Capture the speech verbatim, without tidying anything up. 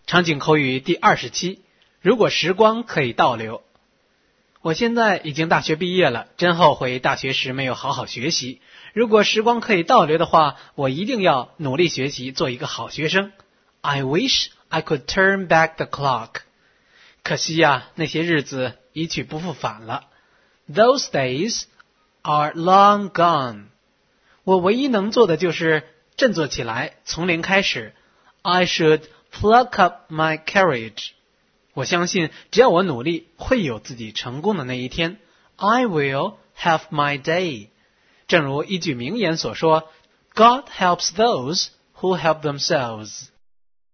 场景口语第二十期，如果时光可以倒流。我现在已经大学毕业了，真后悔大学时没有好好学习。如果时光可以倒流的话，我一定要努力学习，做一个好学生。I wish I could turn back the clock. 可惜呀，那些日子一去不复返了。Those days are long gone. 我唯一能做的就是振作起来，从零开始。I should pluck up my courage. 我相信只要我努力，会有自己成功的那一天。I will have my day. 正如一句名言所说，God helps those who help themselves.